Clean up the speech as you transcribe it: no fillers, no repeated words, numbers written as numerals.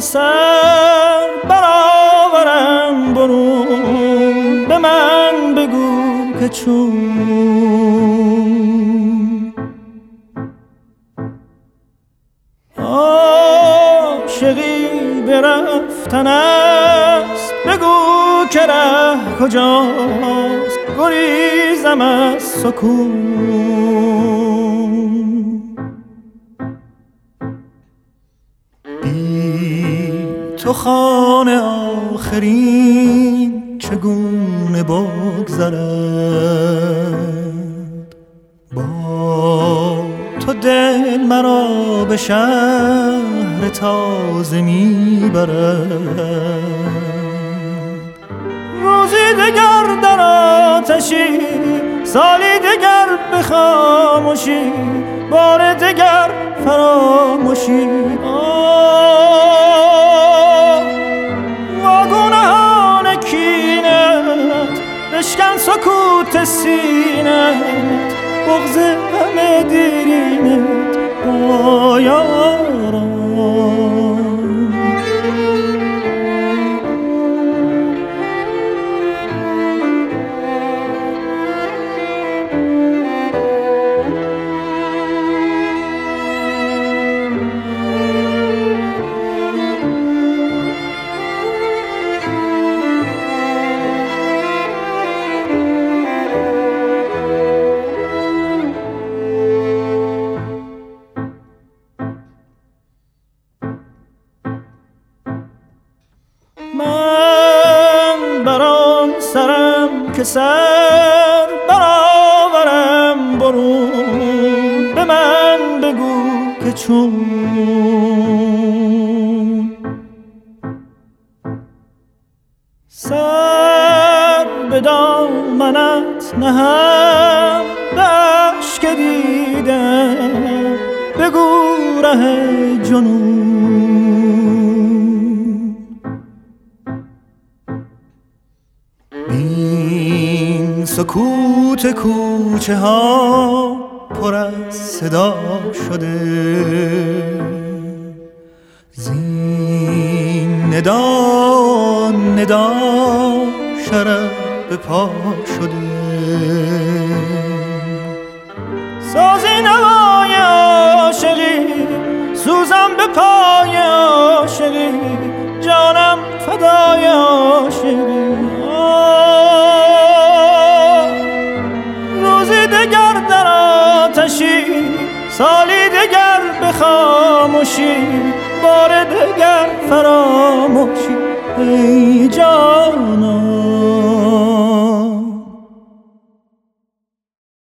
سر برآورم برون، به من بگو که چون عاشقی برفتن است، بگو که ره کجاست، گریزم از سکون. بی تو خانه آخرین چگونه بگذرد، با تو دل مرا به شهر تازه میبرد. روزی دگر در آتشی، سالی دگر به خاموشی، بار دگر فراموشی. واگونهان کینت بشکن سکوت سینت، بغض همه دیرینت با یاران. من بران سرم که سر برآورم برون، به من بگو که چون سر به دامنت نهم، به اشک دیدم بگو ره جنون. بین سکوت کوچه ها پر از صدا شده، زین ندا شرف به پا شده. سازی نوای عاشقی، سوزم به پای عاشقی، جانم فدای عاشقی. روزی دگر در آتشی، سالی دگر به خاموشی، بار دگر فراموشی. ای جان